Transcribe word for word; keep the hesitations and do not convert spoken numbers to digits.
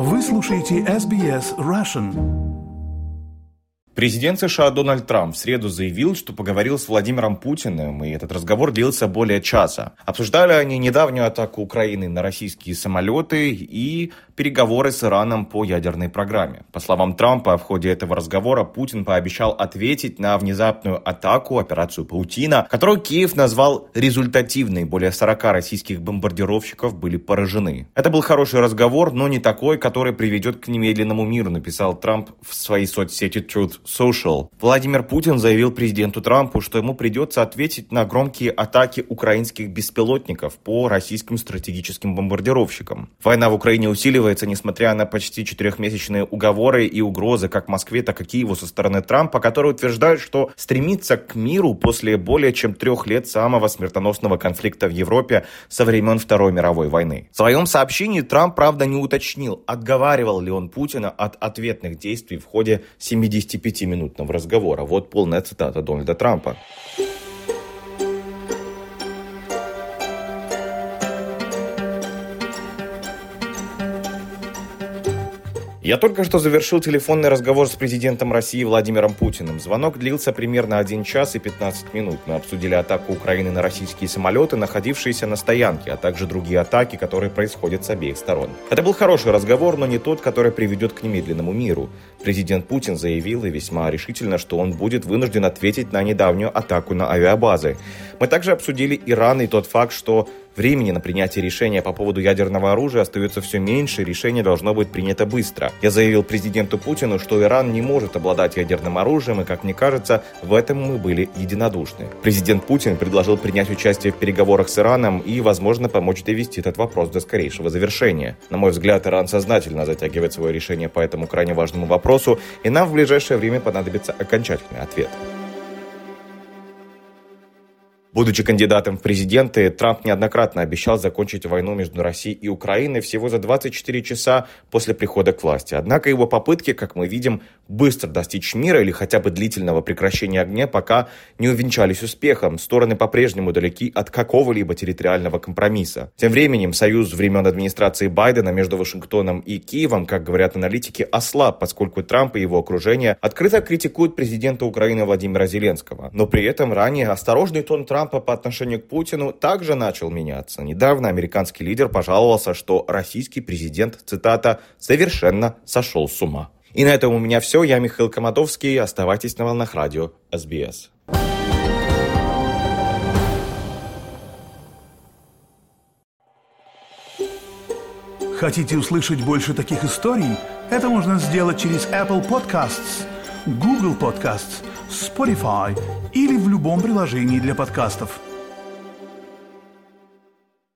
Вы слушаете эс би эс Russian. Президент США Дональд Трамп в среду заявил, что поговорил с Владимиром Путиным, и этот разговор длился более часа. Обсуждали они недавнюю атаку Украины на российские самолеты и переговоры с Ираном по ядерной программе. По словам Трампа, в ходе этого разговора Путин пообещал ответить на внезапную атаку, операцию «Паутина», которую Киев назвал результативной. Более сорока российских бомбардировщиков были поражены. Это был хороший разговор, но не такой, который приведет к немедленному миру, написал Трамп в своей соцсети Truth Social. Владимир Путин заявил президенту Трампу, что ему придется ответить на громкие атаки украинских беспилотников по российским стратегическим бомбардировщикам. Война в Украине усиливается, несмотря на почти четырехмесячные уговоры и угрозы как Москве, так и Киеву со стороны Трампа, который утверждает, что стремится к миру после более чем трех лет самого смертоносного конфликта в Европе со времен Второй мировой войны. В своем сообщении Трамп, правда, не уточнил, отговаривал ли он Путина от ответных действий в ходе семидесятипятиминутного разговора. Вот полная цитата Дональда Трампа. Я только что завершил телефонный разговор с президентом России Владимиром Путиным. Звонок длился примерно один час и пятнадцать минут. Мы обсудили атаку Украины на российские самолеты, находившиеся на стоянке, а также другие атаки, которые происходят с обеих сторон. Это был хороший разговор, но не тот, который приведет к немедленному миру. Президент Путин заявил и весьма решительно, что он будет вынужден ответить на недавнюю атаку на авиабазы. Мы также обсудили Иран и тот факт, что времени на принятие решения по поводу ядерного оружия остается все меньше, решение должно быть принято быстро. Я заявил президенту Путину, что Иран не может обладать ядерным оружием, и, как мне кажется, в этом мы были единодушны. Президент Путин предложил принять участие в переговорах с Ираном и, возможно, помочь довести этот вопрос до скорейшего завершения. На мой взгляд, Иран сознательно затягивает свое решение по этому крайне важному вопросу, и нам в ближайшее время понадобится окончательный ответ. Будучи кандидатом в президенты, Трамп неоднократно обещал закончить войну между Россией и Украиной всего за двадцать четыре часа после прихода к власти. Однако его попытки, как мы видим, быстро достичь мира или хотя бы длительного прекращения огня пока не увенчались успехом. Стороны по-прежнему далеки от какого-либо территориального компромисса. Тем временем союз времен администрации Байдена между Вашингтоном и Киевом, как говорят аналитики, ослаб, поскольку Трамп и его окружение открыто критикуют президента Украины Владимира Зеленского. Но при этом ранее осторожный тон Трампа по отношению к Путину также начал меняться. Недавно американский лидер пожаловался, что российский президент, цитата, «совершенно сошел с ума». И на этом у меня все. Я Михаил Коматовский. Оставайтесь на волнах радио эс би эс. Хотите услышать больше таких историй? Это можно сделать через Apple Podcasts, Google Podcasts, Spotify или в любом приложении для подкастов.